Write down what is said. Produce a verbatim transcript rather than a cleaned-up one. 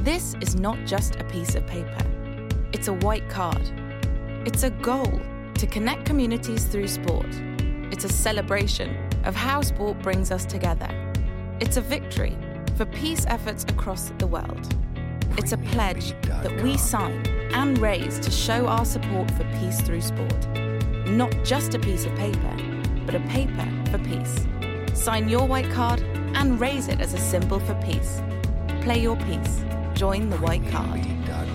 This is not just a piece of paper. It's a white card. It's a goal to connect communities through sport. It's a celebration of how sport brings us together. It's a victory for peace efforts across the world. It's a pledge that we sign and raise to show our support for peace through sport. Not just a piece of paper, but a paper for peace. Sign your white card and raise it as a symbol for peace. Play your piece. Join the white card.